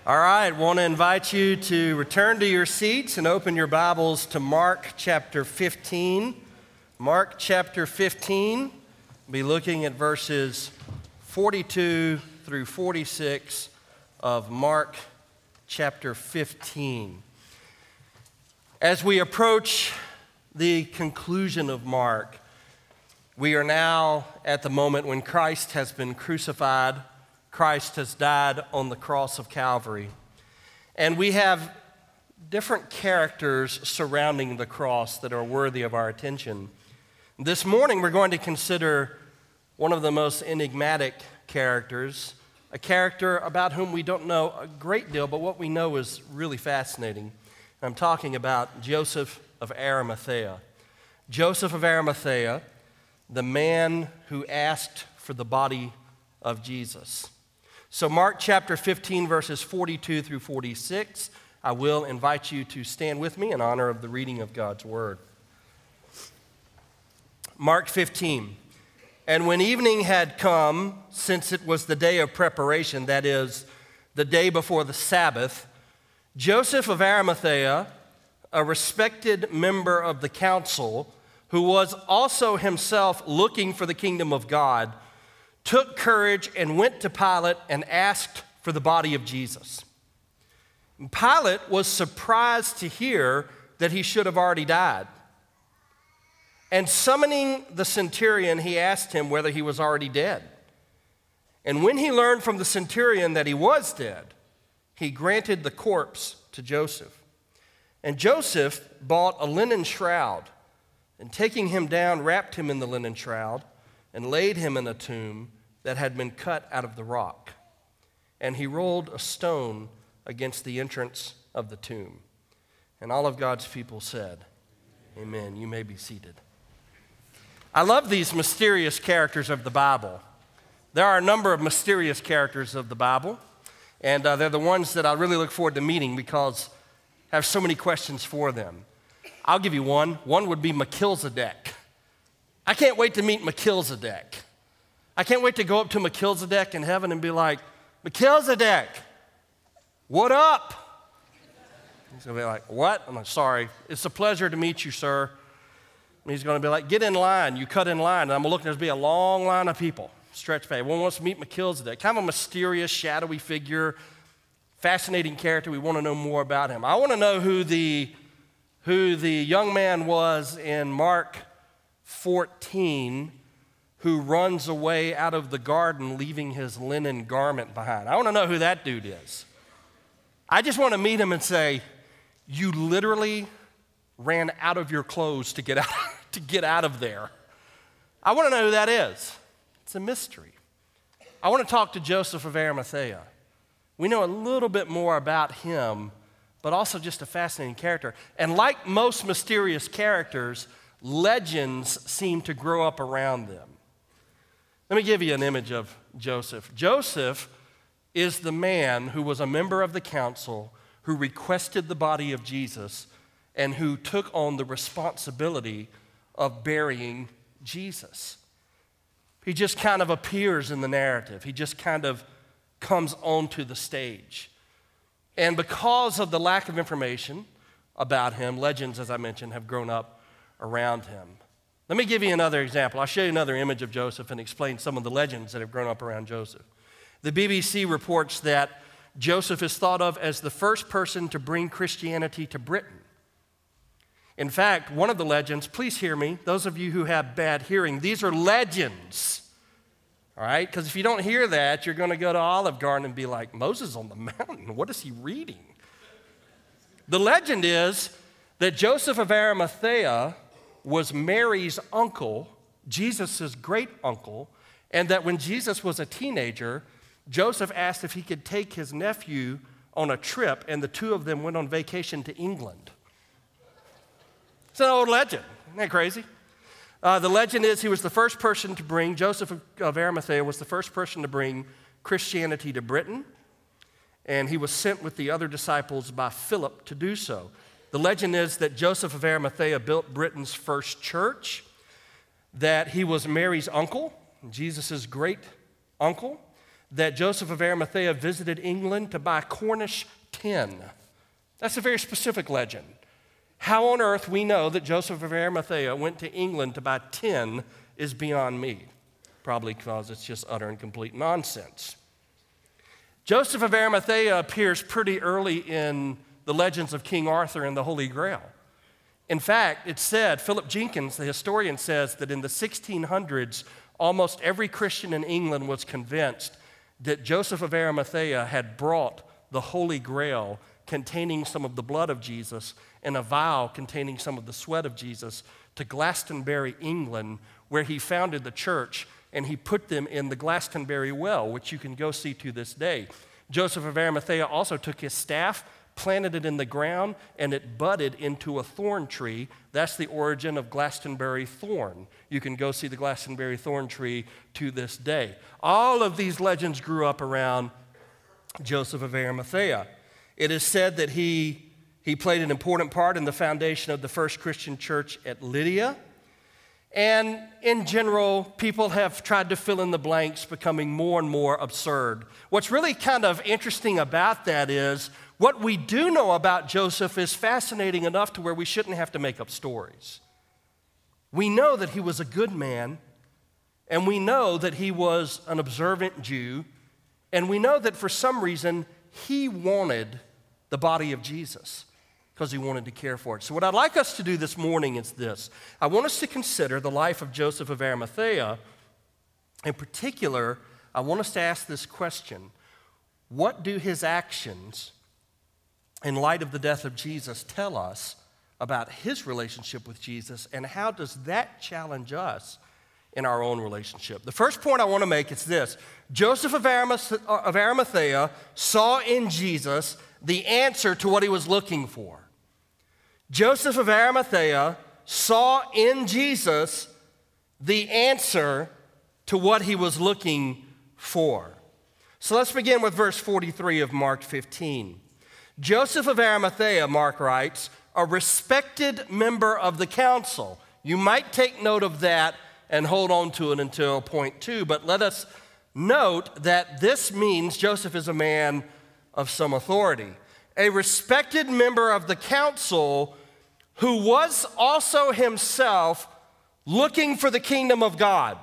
All right, want to invite you to return to your seats and open your Bibles to Mark chapter 15. Mark chapter 15, we'll be looking at verses 42 through 46 of Mark chapter 15. As we approach the conclusion of Mark, we are now at the moment when Christ has been crucified. Christ has died on the cross of Calvary. And we have different characters surrounding the cross that are worthy of our attention. This morning, we're going to consider one of the most enigmatic characters, a character about whom we don't know a great deal, but what we know is really fascinating. I'm talking about Joseph of Arimathea. Joseph of Arimathea, the man who asked for the body of Jesus. So Mark chapter 15, verses 42 through 46, I will invite you to stand with me in honor of the reading of God's word. Mark 15, and when evening had come, since it was the day of preparation, that is, the day before the Sabbath, Joseph of Arimathea, a respected member of the council, who was also himself looking for the kingdom of God, took courage and went to Pilate and asked for the body of Jesus. Pilate was surprised to hear that he should have already died. And summoning the centurion, he asked him whether he was already dead. And when he learned from the centurion that he was dead, he granted the corpse to Joseph. And Joseph bought a linen shroud, and taking him down, wrapped him in the linen shroud, and laid him in a tomb that had been cut out of the rock. And he rolled a stone against the entrance of the tomb. And all of God's people said, Amen. You may be seated. I love these mysterious characters of the Bible. There are a number of mysterious characters of the Bible, and they're the ones that I really look forward to meeting because I have so many questions for them. I'll give you one. One would be Melchizedek. I can't wait to meet Melchizedek. I can't wait to go up to Melchizedek in heaven and be like, Melchizedek, what up? He's going to be like, what? I'm like, sorry, it's a pleasure to meet you, sir. And he's going to be like, get in line. You cut in line. And I'm going to look, and there's be a long line of people, stretch pay. One wants to meet Melchizedek, kind of a mysterious, shadowy figure, fascinating character. We want to know more about him. I want to know who the young man was in Mark 14 who runs away out of the garden leaving his linen garment behind. I want to know who that dude is. I just want to meet him and say, you literally ran out of your clothes to get out of there. I want to know who that is. It's a mystery. I want to talk to Joseph of Arimathea. We know a little bit more about him, but also just a fascinating character. And like most mysterious characters, legends seem to grow up around them. Let me give you an image of Joseph. Joseph is the man who was a member of the council who requested the body of Jesus and who took on the responsibility of burying Jesus. He just kind of appears in the narrative. He just kind of comes onto the stage. And because of the lack of information about him, legends, as I mentioned, have grown up around him. Let me give you another example. I'll show you another image of Joseph and explain some of the legends that have grown up around Joseph. The BBC reports that Joseph is thought of as the first person to bring Christianity to Britain. In fact, one of the legends, please hear me, those of you who have bad hearing, these are legends, all right? Because if you don't hear that, you're going to go to Olive Garden and be like, Moses on the mountain, what is he reading? The legend is that Joseph of Arimathea was Mary's uncle, Jesus' great uncle, and that when Jesus was a teenager, Joseph asked if he could take his nephew on a trip, and the two of them went on vacation to England. It's an old legend. Isn't that crazy? The legend is he was the first person to bring, Joseph of Arimathea was the first person to bring Christianity to Britain, and he was sent with the other disciples by Philip to do so. The legend is that Joseph of Arimathea built Britain's first church, that he was Mary's uncle, Jesus' great uncle, that Joseph of Arimathea visited England to buy Cornish tin. That's a very specific legend. How on earth we know that Joseph of Arimathea went to England to buy tin is beyond me. Probably because it's just utter and complete nonsense. Joseph of Arimathea appears pretty early in the legends of King Arthur and the Holy Grail. In fact, it's said, Philip Jenkins, the historian, says that in the 1600s, almost every Christian in England was convinced that Joseph of Arimathea had brought the Holy Grail containing some of the blood of Jesus and a vial containing some of the sweat of Jesus to Glastonbury, England, where he founded the church, and he put them in the Glastonbury well, which you can go see to this day. Joseph of Arimathea also took his staff, planted it in the ground, and it budded into a thorn tree. That's the origin of Glastonbury thorn. You can go see the Glastonbury thorn tree to this day. All of these legends grew up around Joseph of Arimathea. It is said that he played an important part in the foundation of the first Christian church at Lydia. And in general, people have tried to fill in the blanks, becoming more and more absurd. What's really kind of interesting about that is what we do know about Joseph is fascinating enough to where we shouldn't have to make up stories. We know that he was a good man, and we know that he was an observant Jew, and we know that for some reason he wanted the body of Jesus because he wanted to care for it. So what I'd like us to do this morning is this. I want us to consider the life of Joseph of Arimathea. In particular, I want us to ask this question: what do his actions, in light of the death of Jesus, tell us about his relationship with Jesus, and how does that challenge us in our own relationship? The first point I want to make is this: Joseph of Arimathea saw in Jesus the answer to what he was looking for. Joseph of Arimathea saw in Jesus the answer to what he was looking for. So let's begin with verse 43 of Mark 15. Joseph of Arimathea, Mark writes, a respected member of the council. You might take note of that and hold on to it until point 2, but let us note that this means Joseph is a man of some authority. A respected member of the council who was also himself looking for the kingdom of God,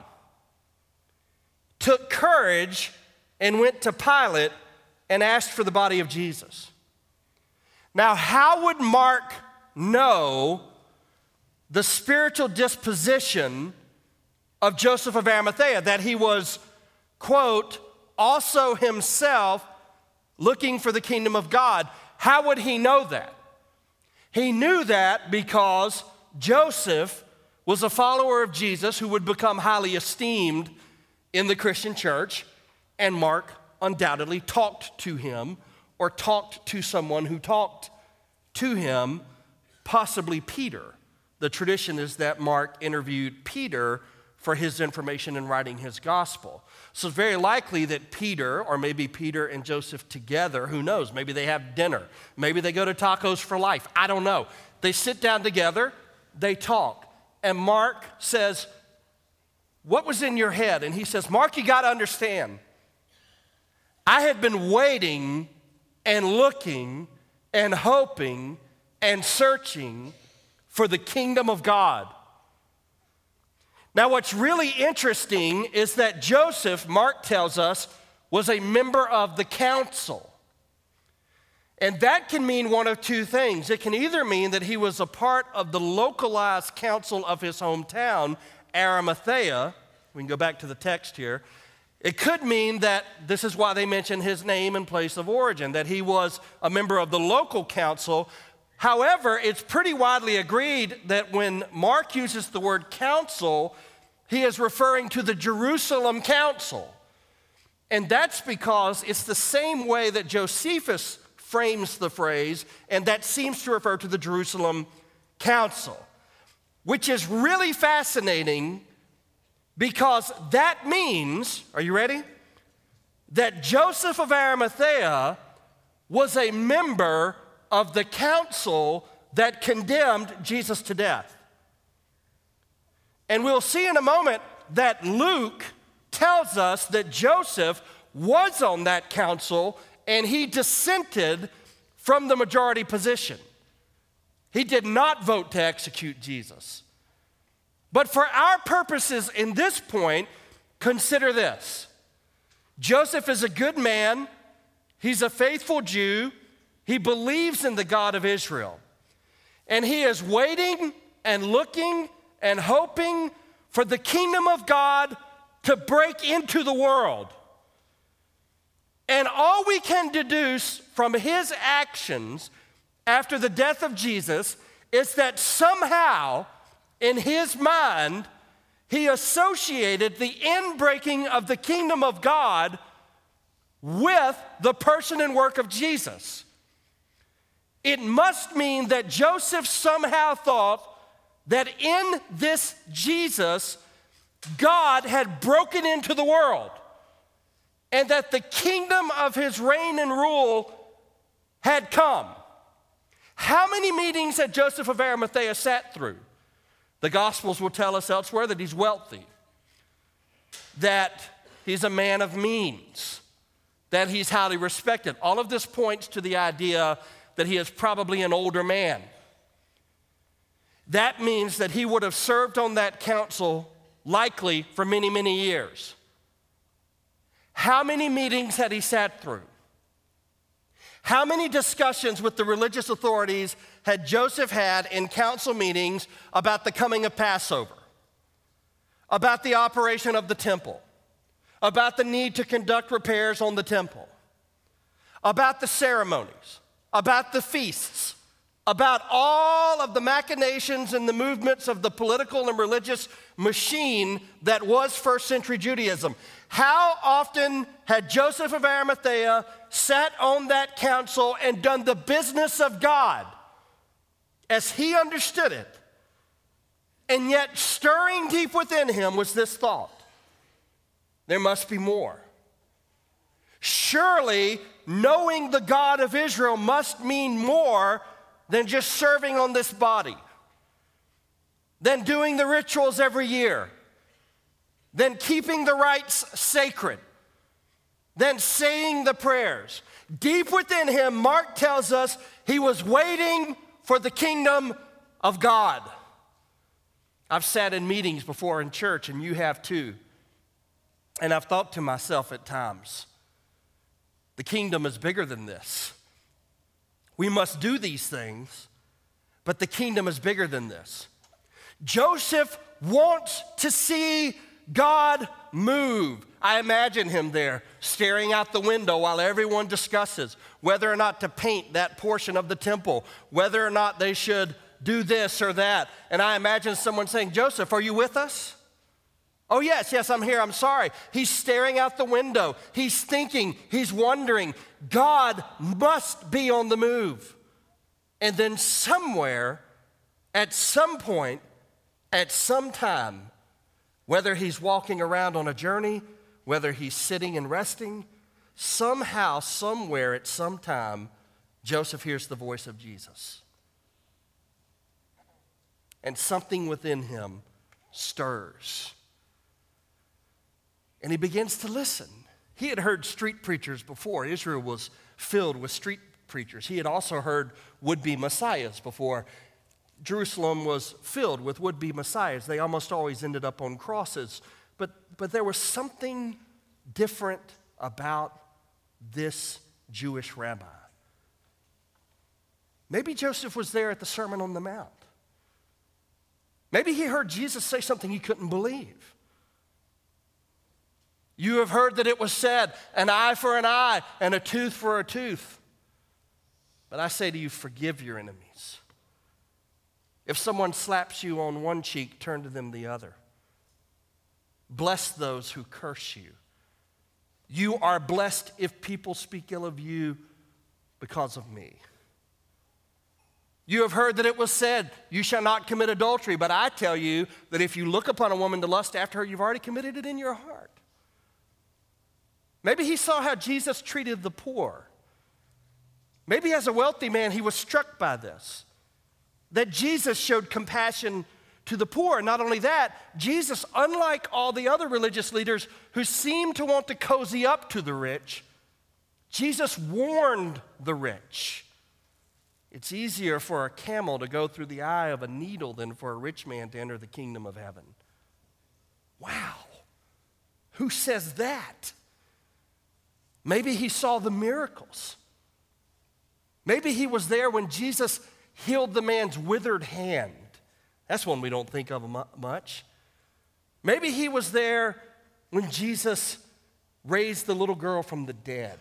took courage and went to Pilate and asked for the body of Jesus. Now, how would Mark know the spiritual disposition of Joseph of Arimathea, that he was, quote, also himself looking for the kingdom of God? How would he know that? He knew that because Joseph was a follower of Jesus who would become highly esteemed in the Christian church, and Mark undoubtedly talked to him or talked to someone who talked to him, possibly Peter. The tradition is that Mark interviewed Peter for his information in writing his gospel. So it's very likely that Peter, or maybe Peter and Joseph together, who knows, maybe they have dinner, maybe they go to Tacos for Life, I don't know. They sit down together, they talk, and Mark says, what was in your head? And he says, Mark, you got to understand, I had been waiting and looking and hoping and searching for the kingdom of God. Now, what's really interesting is that Joseph, Mark tells us, was a member of the council. And that can mean one of two things. It can either mean that he was a part of the localized council of his hometown, Arimathea. We can go back to the text here. It could mean that this is why they mention his name and place of origin, that he was a member of the local council. However, it's pretty widely agreed that when Mark uses the word council, he is referring to the Jerusalem council. And that's because it's the same way that Josephus frames the phrase, and that seems to refer to the Jerusalem council, which is really fascinating because that means, are you ready? That Joseph of Arimathea was a member of the council that condemned Jesus to death. And we'll see in a moment that Luke tells us that Joseph was on that council, and he dissented from the majority position. He did not vote to execute Jesus. But for our purposes in this point, consider this. Joseph is a good man. He's a faithful Jew. He believes in the God of Israel. And he is waiting and looking and hoping for the kingdom of God to break into the world. And all we can deduce from his actions after the death of Jesus is that somehow in his mind he associated the inbreaking of the kingdom of God with the person and work of Jesus. It must mean that Joseph somehow thought that in this Jesus, God had broken into the world, and that the kingdom of his reign and rule had come. How many meetings had Joseph of Arimathea sat through? The Gospels will tell us elsewhere that he's wealthy, that he's a man of means, that he's highly respected. All of this points to the idea that he is probably an older man. That means that he would have served on that council likely for many, many years. How many meetings had he sat through? How many discussions with the religious authorities had Joseph had in council meetings about the coming of Passover, about the operation of the temple, about the need to conduct repairs on the temple, about the ceremonies, about the feasts, about all of the machinations and the movements of the political and religious machine that was first century Judaism? How often had Joseph of Arimathea sat on that council and done the business of God as he understood it? And yet stirring deep within him was this thought: there must be more. Surely knowing the God of Israel must mean more than just serving on this body, than doing the rituals every year, than keeping the rites sacred, than saying the prayers. Deep within him, Mark tells us he was waiting for the kingdom of God. I've sat in meetings before in church, and you have too, and I've thought to myself at times, the kingdom is bigger than this. We must do these things, but the kingdom is bigger than this. Joseph wants to see God move. I imagine him there staring out the window while everyone discusses whether or not to paint that portion of the temple, whether or not they should do this or that. And I imagine someone saying, "Joseph, are you with us?" "Oh, yes, I'm here, I'm sorry." He's staring out the window. He's thinking, he's wondering. God must be on the move. And then somewhere, at some point, at some time, whether he's walking around on a journey, whether he's sitting and resting, somehow, somewhere, at some time, Joseph hears the voice of Jesus. And something within him stirs. And he begins to listen. He had heard street preachers before. Israel was filled with street preachers. He had also heard would-be messiahs before. Jerusalem was filled with would-be messiahs. They almost always ended up on crosses. But there was something different about this Jewish rabbi. Maybe Joseph was there at the Sermon on the Mount. Maybe he heard Jesus say something he couldn't believe. You have heard that it was said, an eye for an eye and a tooth for a tooth. But I say to you, forgive your enemies. If someone slaps you on one cheek, turn to them the other. Bless those who curse you. You are blessed if people speak ill of you because of me. You have heard that it was said, you shall not commit adultery. But I tell you that if you look upon a woman to lust after her, you've already committed it in your heart. Maybe he saw how Jesus treated the poor. Maybe as a wealthy man, he was struck by this, that Jesus showed compassion to the poor. And not only that, Jesus, unlike all the other religious leaders who seem to want to cozy up to the rich, Jesus warned the rich. It's easier for a camel to go through the eye of a needle than for a rich man to enter the kingdom of heaven. Wow. Who says that? Maybe he saw the miracles. Maybe he was there when Jesus healed the man's withered hand. That's one we don't think of much. Maybe he was there when Jesus raised the little girl from the dead.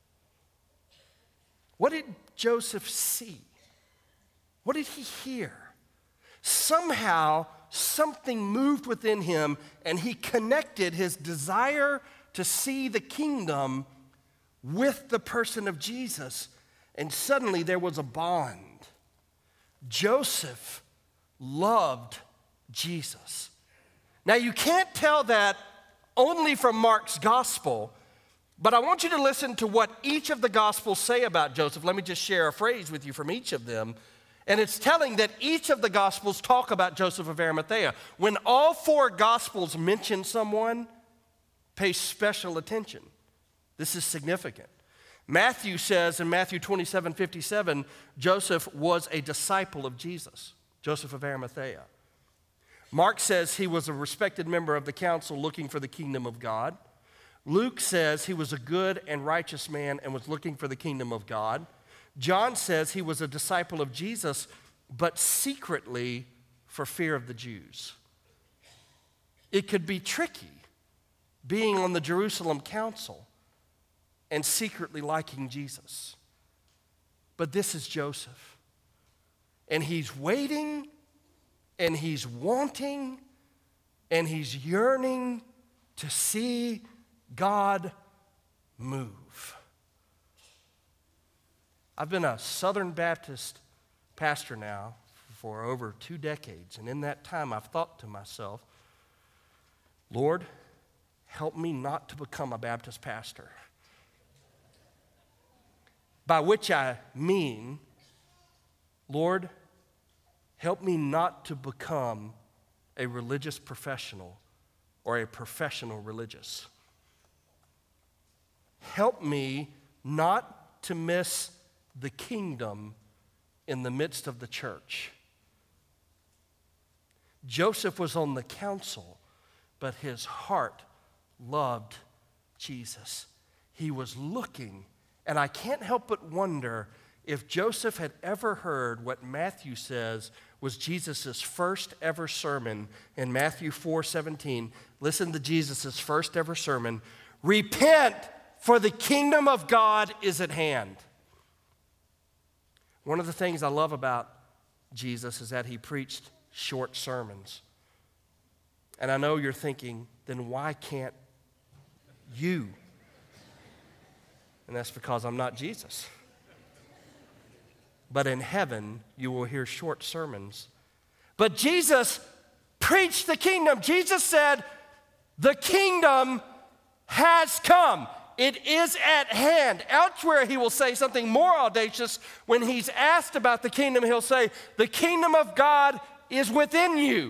What did Joseph see? What did he hear? Somehow, something moved within him, and he connected his desire to see the kingdom with the person of Jesus. And suddenly there was a bond. Joseph loved Jesus. Now, you can't tell that only from Mark's gospel, but I want you to listen to what each of the gospels say about Joseph. Let me just share a phrase with you from each of them. And it's telling that each of the gospels talk about Joseph of Arimathea. When all four gospels mention someone, pay special attention. This is significant. Matthew says in Matthew 27:57, Joseph was a disciple of Jesus, Joseph of Arimathea. Mark says he was a respected member of the council looking for the kingdom of God. Luke says he was a good and righteous man and was looking for the kingdom of God. John says he was a disciple of Jesus, but secretly for fear of the Jews. It could be tricky being on the Jerusalem council and secretly liking Jesus. But this is Joseph. And he's waiting, and he's wanting, and he's yearning to see God move. I've been a Southern Baptist pastor now for over 2 decades, and in that time I've thought to myself, Lord, help me not to become a Baptist pastor. By which I mean, Lord, help me not to become a religious professional or a professional religious. Help me not to miss the kingdom in the midst of the church. Joseph was on the council, but his heart loved Jesus. He was looking, and I can't help but wonder if Joseph had ever heard what Matthew says was Jesus' first ever sermon in Matthew 4:17. Listen to Jesus' first ever sermon. Repent, for the kingdom of God is at hand. One of the things I love about Jesus is that he preached short sermons. And I know you're thinking, then why can't you? And that's because I'm not Jesus. But in heaven, you will hear short sermons. But Jesus preached the kingdom. Jesus said, the kingdom has come. It is at hand. Elsewhere, he will say something more audacious. When he's asked about the kingdom, he'll say, the kingdom of God is within you.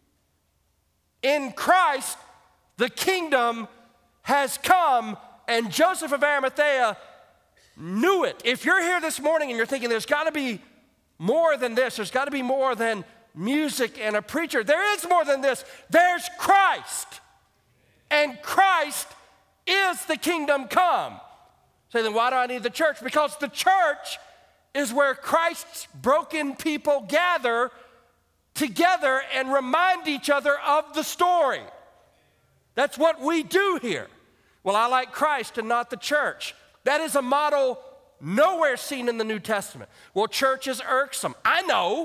In Christ, the kingdom has come, and Joseph of Arimathea knew it. If you're here this morning and you're thinking there's got to be more than this, there's got to be more than music and a preacher, there is more than this. There's Christ. And Christ is the kingdom come. Say, then why do I need the church? Because the church is where Christ's broken people gather together and remind each other of the story. That's what we do here. Well, I like Christ and not the church. That is a model nowhere seen in the New Testament. Well, church is irksome. I know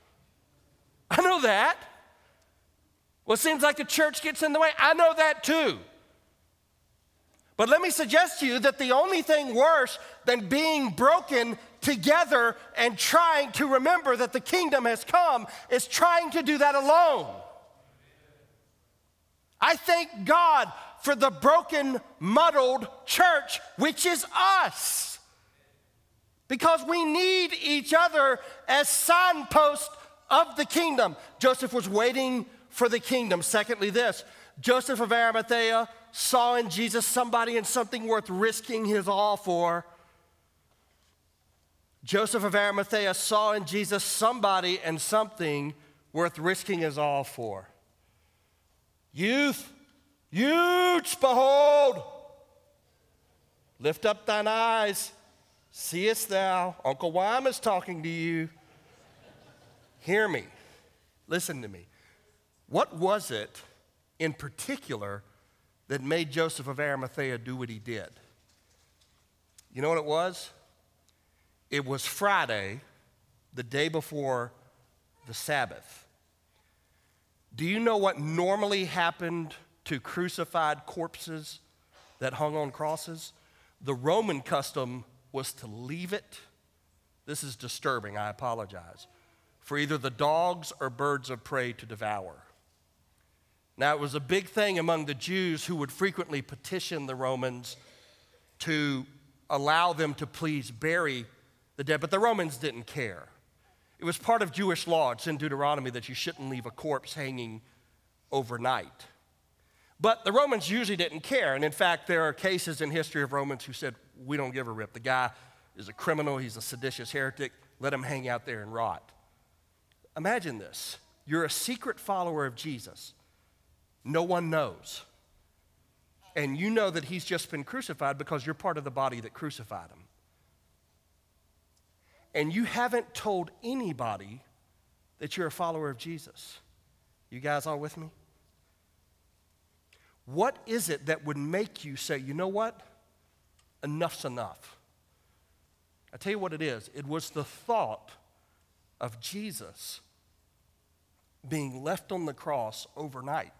that. Well, it seems like the church gets in the way. I know that too. But let me suggest to you that the only thing worse than being broken together and trying to remember that the kingdom has come is trying to do that alone. I thank God for the broken, muddled church, which is us. Because we need each other as signposts of the kingdom. Joseph was waiting for the kingdom. Secondly, this, Joseph of Arimathea saw in Jesus somebody and something worth risking his all for. Joseph of Arimathea saw in Jesus somebody and something worth risking his all for. Youth, behold, lift up thine eyes, seest thou. Uncle Wyman's talking to you. Hear me, listen to me. What was it in particular that made Joseph of Arimathea do what he did? You know what it was? It was Friday, the day before the Sabbath. Do you know what normally happened to crucified corpses that hung on crosses? The Roman custom was to leave it. This is disturbing, I apologize. For either the dogs or birds of prey to devour. Now, it was a big thing among the Jews who would frequently petition the Romans to allow them to please bury the dead, but the Romans didn't care. It was part of Jewish law. It's in Deuteronomy that you shouldn't leave a corpse hanging overnight. But the Romans usually didn't care, and in fact, there are cases in history of Romans who said, we don't give a rip. The guy is a criminal, he's a seditious heretic, let him hang out there and rot. Imagine this. You're a secret follower of Jesus. No one knows. And you know that he's just been crucified because you're part of the body that crucified him. And you haven't told anybody that you're a follower of Jesus. You guys all with me? What is it that would make you say, you know what? Enough's enough. I tell you what it is. It was the thought of Jesus being left on the cross overnight.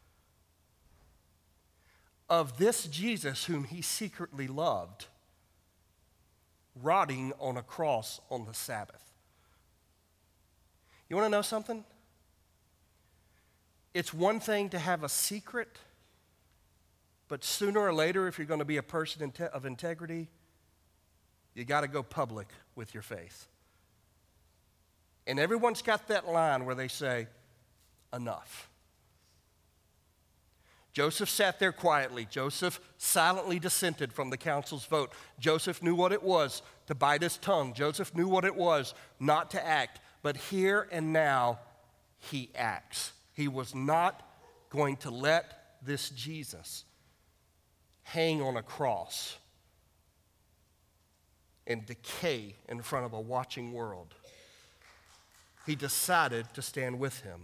Of this Jesus whom he secretly loved, rotting on a cross on the Sabbath. You want to know something? It's one thing to have a secret, but sooner or later, if you're going to be a person of integrity, you got to go public with your faith. And everyone's got that line where they say, enough. Joseph sat there quietly. Joseph silently dissented from the council's vote. Joseph knew what it was to bite his tongue. Joseph knew what it was not to act. But here and now, he acts. He was not going to let this Jesus hang on a cross and decay in front of a watching world. He decided to stand with him.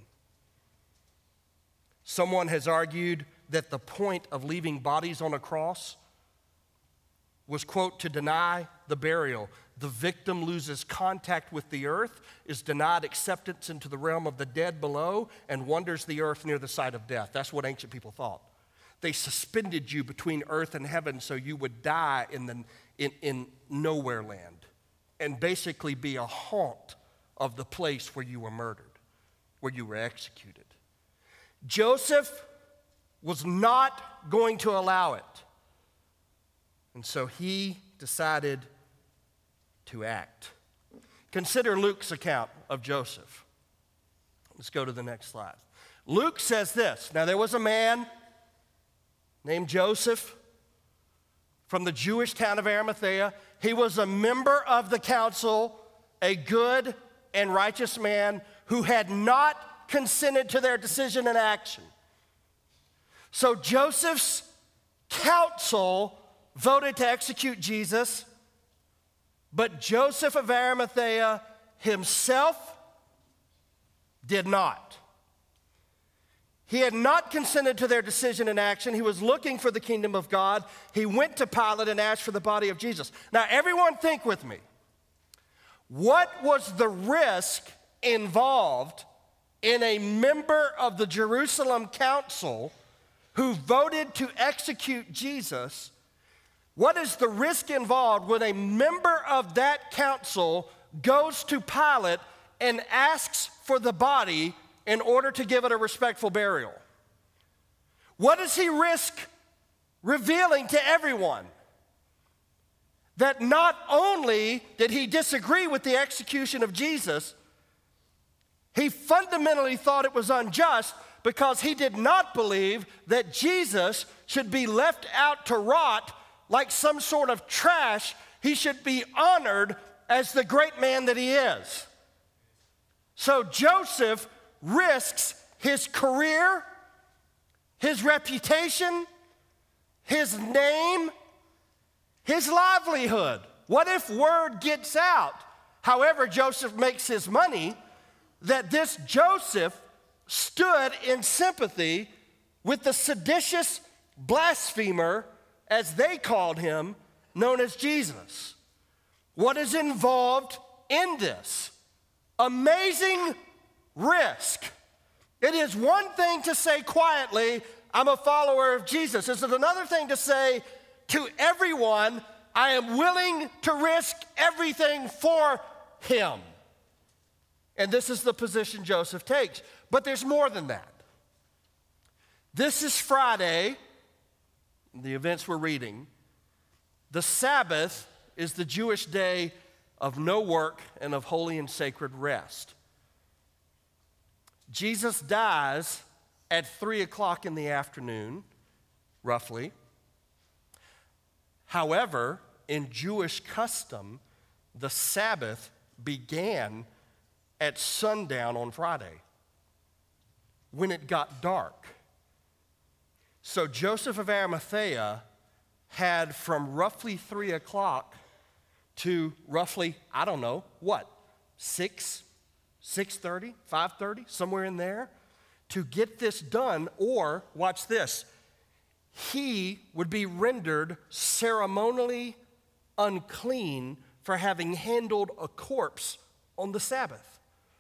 Someone has argued that the point of leaving bodies on a cross was, quote, to deny the burial. The victim loses contact with the earth, is denied acceptance into the realm of the dead below, and wanders the earth near the site of death. That's what ancient people thought. They suspended you between earth and heaven so you would die in nowhere land and basically be a haunt of the place where you were murdered, where you were executed. Joseph was not going to allow it. And so he decided to act. Consider Luke's account of Joseph. Let's go to the next slide. Luke says this. Now, there was a man named Joseph from the Jewish town of Arimathea. He was a member of the council, a good and righteous man who had not consented to their decision and action. So Joseph's council voted to execute Jesus, but Joseph of Arimathea himself did not. He had not consented to their decision and action. He was looking for the kingdom of God. He went to Pilate and asked for the body of Jesus. Now, everyone think with me. What was the risk involved in a member of the Jerusalem council who voted to execute Jesus? What is the risk involved when a member of that council goes to Pilate and asks for the body in order to give it a respectful burial? What does he risk revealing to everyone? That not only did he disagree with the execution of Jesus, He fundamentally thought it was unjust because he did not believe that Jesus should be left out to rot like some sort of trash. He should be honored as the great man that he is. So Joseph risks his career, his reputation, his name, his livelihood. What if word gets out, however Joseph makes his money, that this Joseph stood in sympathy with the seditious blasphemer, as they called him, known as Jesus? What is involved in this? Amazing risk. It is one thing to say quietly, I'm a follower of Jesus. It's another thing to say to everyone, I am willing to risk everything for him. And this is the position Joseph takes. But there's more than that. This is Friday, the events we're reading. The Sabbath is the Jewish day of no work and of holy and sacred rest. Jesus dies at 3 o'clock in the afternoon, roughly. However, in Jewish custom, the Sabbath began at sundown on Friday, when it got dark. So Joseph of Arimathea had from roughly 3 o'clock to roughly, 6:30, 5:30, somewhere in there, to get this done. Or, watch this, he would be rendered ceremonially unclean for having handled a corpse on the Sabbath.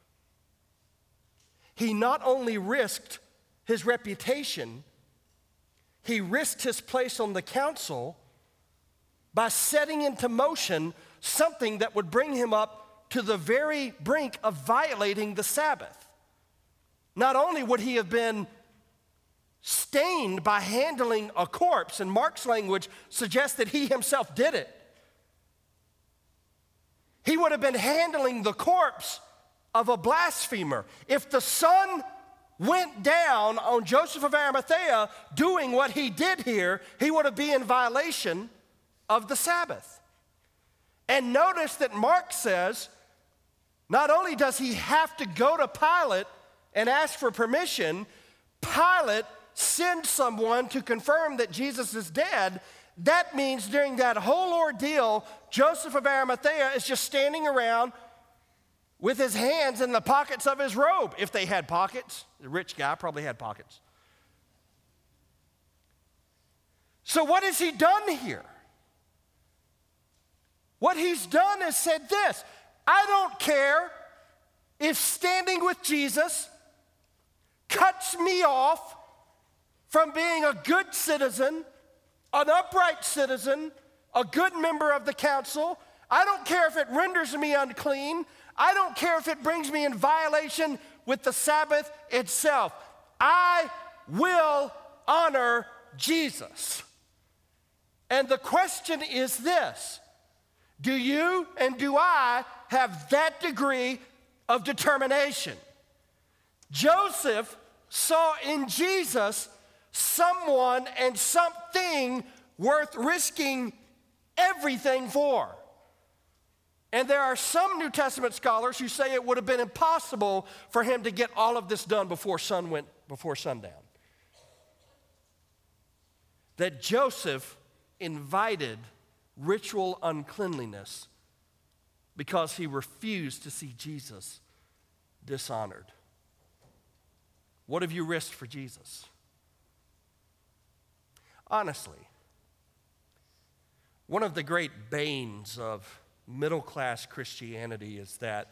He not only risked his reputation, he risked his place on the council by setting into motion something that would bring him up to the very brink of violating the Sabbath. Not only would he have been stained by handling a corpse, and Mark's language suggests that he himself did it, he would have been handling the corpse of a blasphemer. If the sun went down on Joseph of Arimathea doing what he did here, he would have been in violation of the Sabbath. And notice that Mark says, not only does he have to go to Pilate and ask for permission, Pilate sends someone to confirm that Jesus is dead. That means during that whole ordeal, Joseph of Arimathea is just standing around with his hands in the pockets of his robe, if they had pockets. The rich guy probably had pockets. So what has he done here? What he's done is said this: I don't care if standing with Jesus cuts me off from being a good citizen, an upright citizen, a good member of the council. I don't care if it renders me unclean. I don't care if it brings me in violation with the Sabbath itself. I will honor Jesus. And the question is this: do you and do I have that degree of determination? Joseph saw in Jesus someone and something worth risking everything for. And there are some New Testament scholars who say it would have been impossible for him to get all of this done before sundown. That Joseph invited ritual uncleanliness because he refused to see Jesus dishonored. What have you risked for Jesus? Honestly, one of the great banes of middle-class Christianity is that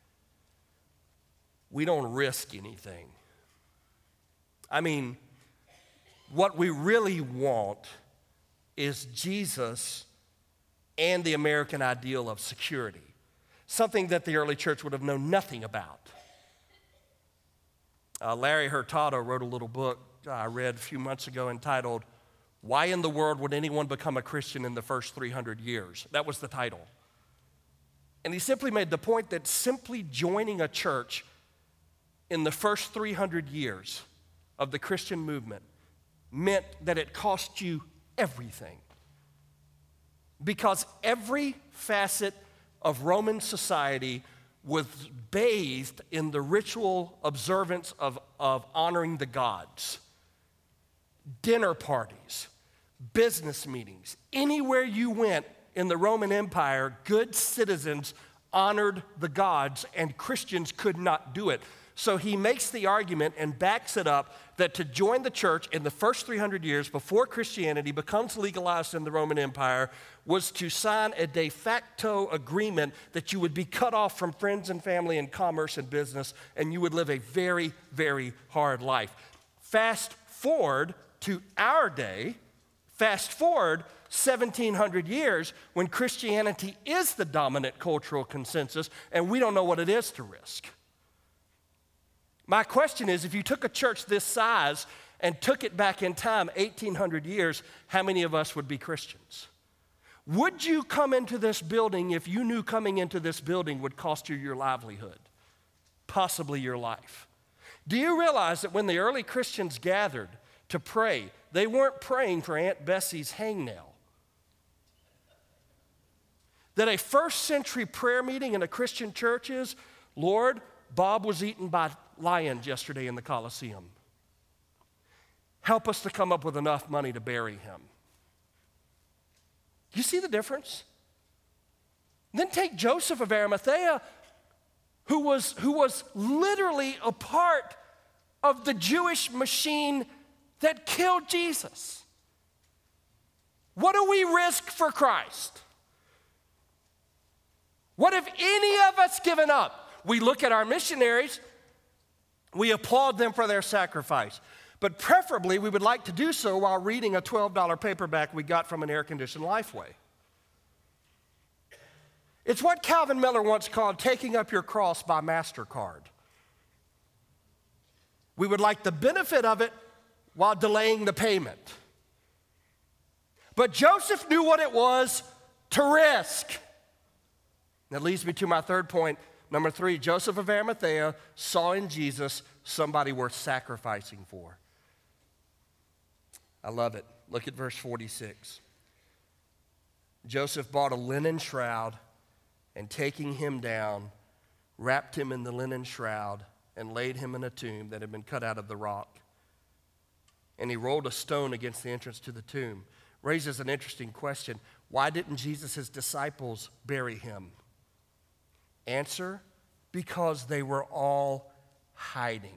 we don't risk anything. I mean, what we really want is Jesus and the American ideal of security, something that the early church would have known nothing about. Larry Hurtado wrote a little book I read a few months ago entitled, "Why in the World Would Anyone Become a Christian in the First 300 Years?" That was the title. And he simply made the point that simply joining a church in the first 300 years of the Christian movement meant that it cost you everything. Because every facet of Roman society was bathed in the ritual observance of honoring the gods. Dinner parties, business meetings, anywhere you went in the Roman Empire, good citizens honored the gods, and Christians could not do it. So he makes the argument and backs it up that to join the church in the first 300 years before Christianity becomes legalized in the Roman Empire was to sign a de facto agreement that you would be cut off from friends and family and commerce and business, and you would live a very, very hard life. Fast forward to our day, fast forward 1,700 years when Christianity is the dominant cultural consensus, and we don't know what it is to risk. My question is, if you took a church this size and took it back in time 1,800 years, how many of us would be Christians? Would you come into this building if you knew coming into this building would cost you your livelihood, possibly your life? Do you realize that when the early Christians gathered to pray, they weren't praying for Aunt Bessie's hangnail? That a first century prayer meeting in a Christian church is, Lord, Bob was eaten by lions yesterday in the Colosseum. Help us to come up with enough money to bury him. You see the difference? Then take Joseph of Arimathea, who was literally a part of the Jewish machine that killed Jesus. What do we risk for Christ? What have any of us given up? We look at our missionaries, we applaud them for their sacrifice. But preferably, we would like to do so while reading a $12 paperback we got from an air-conditioned Lifeway. It's what Calvin Miller once called taking up your cross by MasterCard. We would like the benefit of it while delaying the payment. But Joseph knew what it was to risk. That leads me to my third point. Number 3, Joseph of Arimathea saw in Jesus somebody worth sacrificing for. I love it. Look at verse 46. Joseph bought a linen shroud and taking him down, wrapped him in the linen shroud and laid him in a tomb that had been cut out of the rock. And he rolled a stone against the entrance to the tomb. Raises an interesting question. Why didn't Jesus' disciples bury him? Answer, because they were all hiding.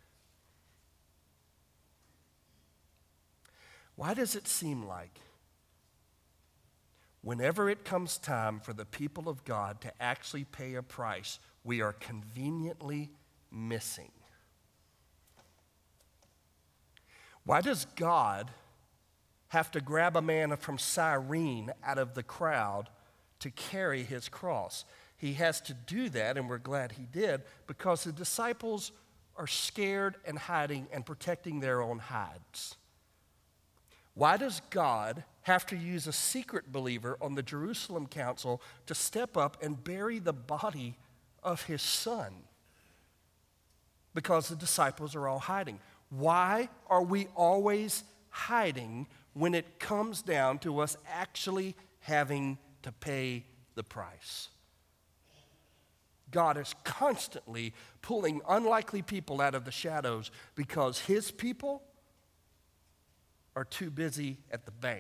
Why does it seem like whenever it comes time for the people of God to actually pay a price, we are conveniently missing? Why does God have to grab a man from Cyrene out of the crowd to carry his cross? He has to do that, and we're glad he did, because the disciples are scared and hiding and protecting their own hides. Why does God have to use a secret believer on the Jerusalem council to step up and bury the body of his son? Because the disciples are all hiding. Why are we always hiding when it comes down to us actually having to pay the price? God is constantly pulling unlikely people out of the shadows because his people are too busy at the bank.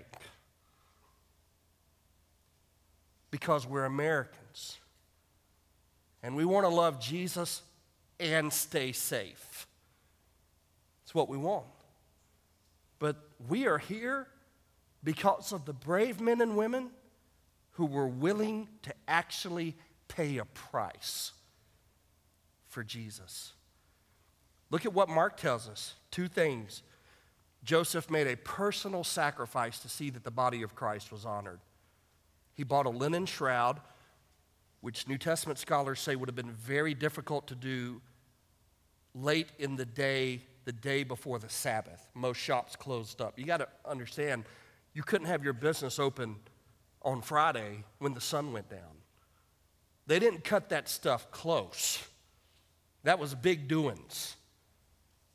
Because we're Americans and we want to love Jesus and stay safe. It's what we want. But we are here because of the brave men and women who were willing to actually pay a price for Jesus. Look at what Mark tells us. 2 things. Joseph made a personal sacrifice to see that the body of Christ was honored. He bought a linen shroud, which New Testament scholars say would have been very difficult to do late in the day before the Sabbath. Most shops closed up. You got to understand, you couldn't have your business open on Friday when the sun went down. They didn't cut that stuff close. That was big doings.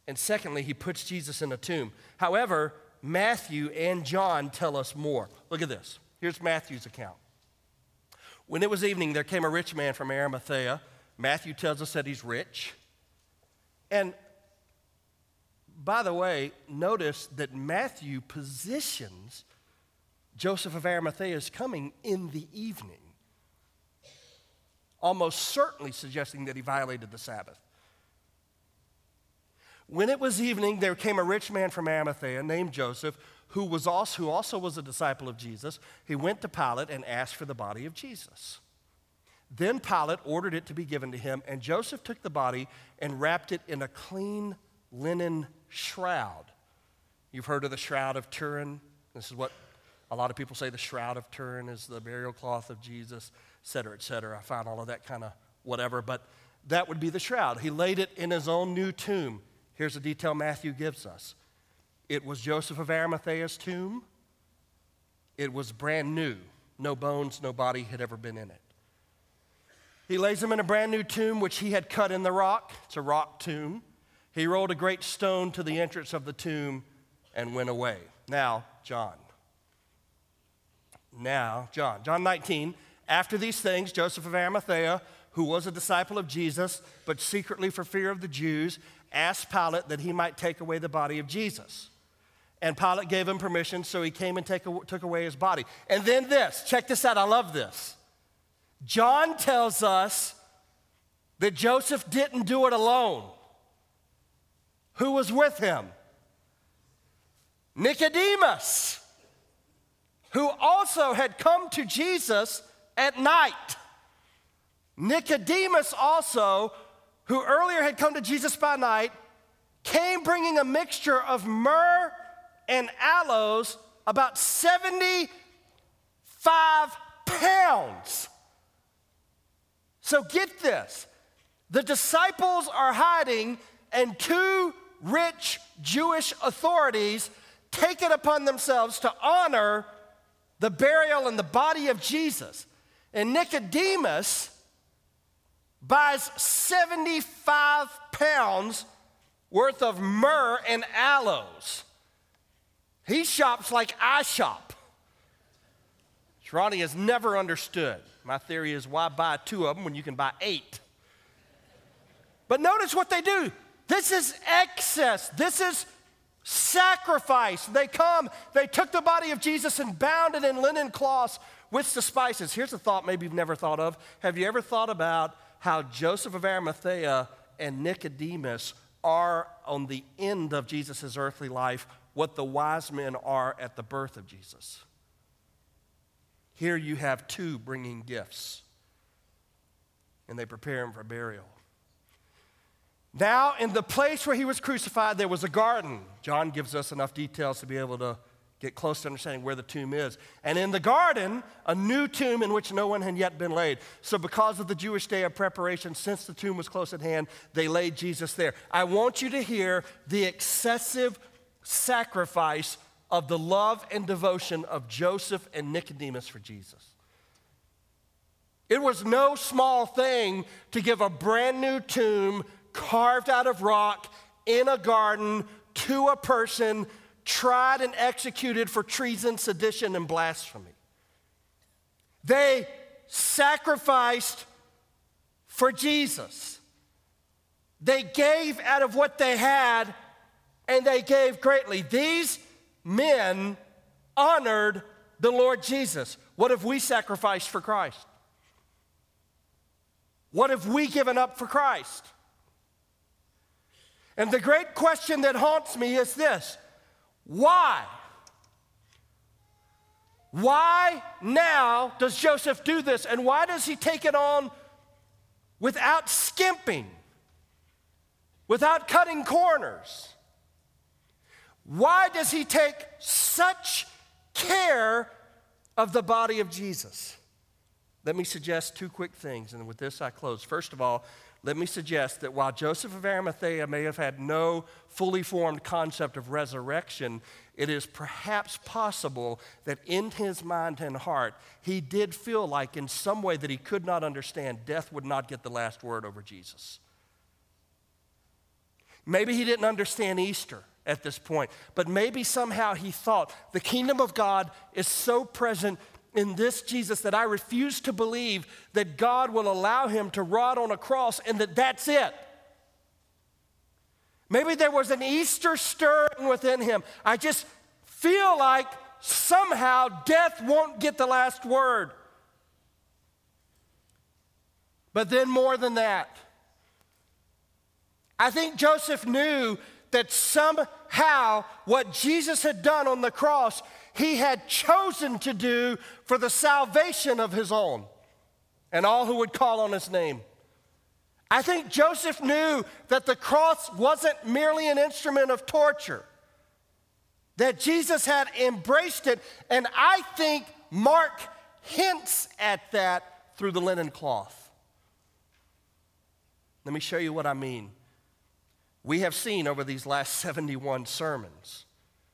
And secondly, he puts Jesus in a tomb. However, Matthew and John tell us more. Look at this. Here's Matthew's account. When it was evening, there came a rich man from Arimathea. Matthew tells us that he's rich. And by the way, notice that Matthew positions Joseph of Arimathea's coming in the evening, almost certainly suggesting that he violated the Sabbath. When it was evening, there came a rich man from Arimathea named Joseph, who also was a disciple of Jesus. He went to Pilate and asked for the body of Jesus. Then Pilate ordered it to be given to him, and Joseph took the body and wrapped it in a clean linen shroud. You've heard of the Shroud of Turin. This is what a lot of people say the Shroud of Turin is the burial cloth of Jesus, et cetera, et cetera. I found all of that kind of whatever, but that would be the shroud. He laid it in his own new tomb. Here's the detail Matthew gives us. It was Joseph of Arimathea's tomb. It was brand new. No bones, no body had ever been in it. He lays him in a brand new tomb, which he had cut in the rock. It's a rock tomb. He rolled a great stone to the entrance of the tomb and went away. Now, John. John 19. After these things, Joseph of Arimathea, who was a disciple of Jesus, but secretly for fear of the Jews, asked Pilate that he might take away the body of Jesus. And Pilate gave him permission, so he came and took away his body. And then this, check this out, I love this. John tells us that Joseph didn't do it alone. Who was with him? Nicodemus, who also had come to Jesus at night. Nicodemus also, who earlier had come to Jesus by night, came bringing a mixture of myrrh and aloes, about 75 pounds. So get this. The disciples are hiding, and two rich Jewish authorities take it upon themselves to honor the burial and the body of Jesus. And Nicodemus buys 75 pounds worth of myrrh and aloes. He shops like I shop. Ronnie has never understood. My theory is, why buy 2 of them when you can buy 8? But notice what they do. This is excess. This is sacrifice. They come, they took the body of Jesus and bound it in linen cloths with the spices. Here's a thought maybe you've never thought of. Have you ever thought about how Joseph of Arimathea and Nicodemus are on the end of Jesus' earthly life what the wise men are at the birth of Jesus? Here you have two bringing gifts, and they prepare him for burial. Now, in the place where he was crucified, there was a garden. John gives us enough details to be able to get close to understanding where the tomb is. And in the garden, a new tomb in which no one had yet been laid. So because of the Jewish day of preparation, since the tomb was close at hand, they laid Jesus there. I want you to hear the excessive sacrifice of the love and devotion of Joseph and Nicodemus for Jesus. It was no small thing to give a brand new tomb carved out of rock in a garden to a person tried and executed for treason, sedition, and blasphemy. They sacrificed for Jesus. They gave out of what they had, and they gave greatly. These men honored the Lord Jesus. What have we sacrificed for Christ? What have we given up for Christ? And the great question that haunts me is this: why? Why now does Joseph do this? And why does he take it on without skimping, without cutting corners? Why does he take such care of the body of Jesus? Let me suggest 2 quick things, and with this I close. First of all, let me suggest that while Joseph of Arimathea may have had no fully formed concept of resurrection, it is perhaps possible that in his mind and heart, he did feel like in some way that he could not understand, death would not get the last word over Jesus. Maybe he didn't understand Easter at this point, but maybe somehow he thought the kingdom of God is so present in this Jesus that I refuse to believe that God will allow him to rot on a cross and that that's it. Maybe there was an Easter stirring within him. I just feel like somehow death won't get the last word. But then more than that, I think Joseph knew that somehow what Jesus had done on the cross, he had chosen to do for the salvation of his own and all who would call on his name. I think Joseph knew that the cross wasn't merely an instrument of torture, that Jesus had embraced it, and I think Mark hints at that through the linen cloth. Let me show you what I mean. We have seen over these last 71 sermons,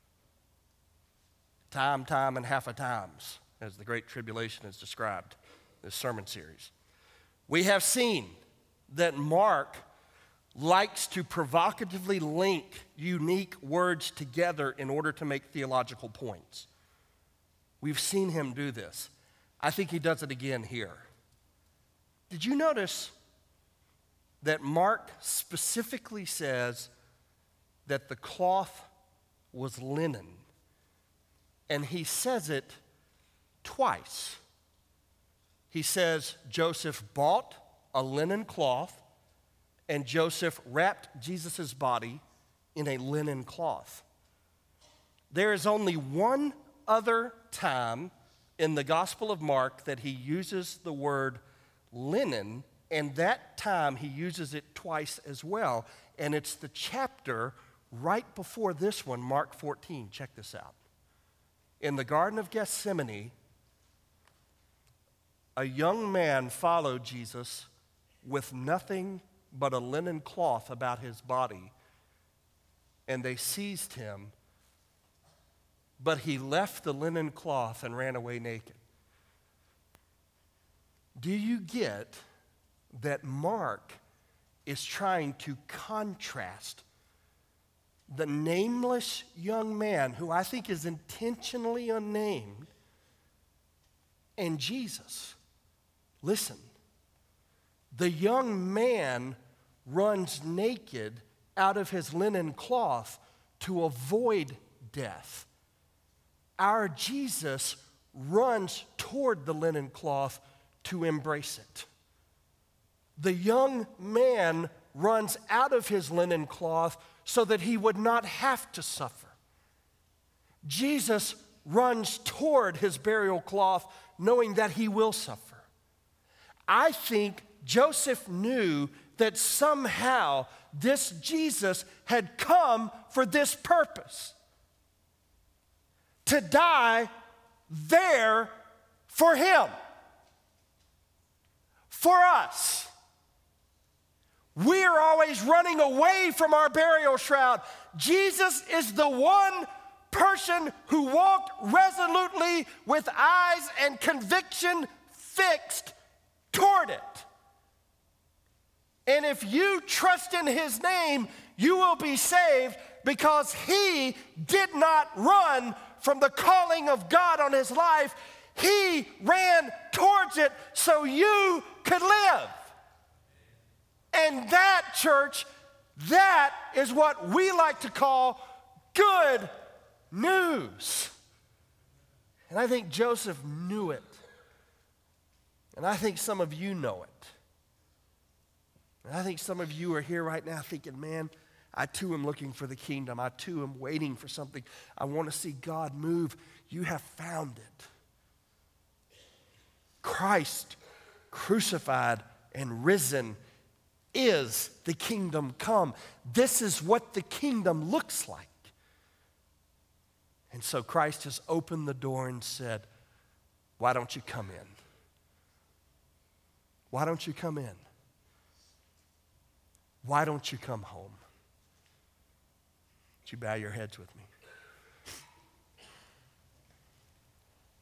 time, and half a times, as the Great Tribulation is described, this sermon series. We have seen that Mark likes to provocatively link unique words together in order to make theological points. We've seen him do this. I think he does it again here. Did you notice that Mark specifically says that the cloth was linen? And he says it twice. He says Joseph bought a linen cloth, and Joseph wrapped Jesus' body in a linen cloth. There is only one other time in the Gospel of Mark that he uses the word linen, and that time he uses it twice as well, and it's the chapter right before this one, Mark 14. Check this out. In the Garden of Gethsemane, a young man followed Jesus with nothing but a linen cloth about his body, and they seized him, but he left the linen cloth and ran away naked. Do you get that Mark is trying to contrast the nameless young man, who I think is intentionally unnamed, and Jesus? Listen. The young man runs naked out of his linen cloth to avoid death. Our Jesus runs toward the linen cloth to embrace it. The young man runs out of his linen cloth so that he would not have to suffer. Jesus runs toward his burial cloth knowing that he will suffer. I think Joseph knew that somehow this Jesus had come for this purpose, to die there for him, for us. We're always running away from our burial shroud. Jesus is the one person who walked resolutely with eyes and conviction fixed toward it. And if you trust in his name, you will be saved, because he did not run from the calling of God on his life. He ran towards it so you could live. And that, church, that is what we like to call good news. And I think Joseph knew it. And I think some of you know it. And I think some of you are here right now thinking, man, I too am looking for the kingdom. I too am waiting for something. I want to see God move. You have found it. Christ, crucified and risen, is the kingdom come. This is what the kingdom looks like. And so Christ has opened the door and said, why don't you come in? Why don't you come in? Why don't you come home? Would you bow your heads with me?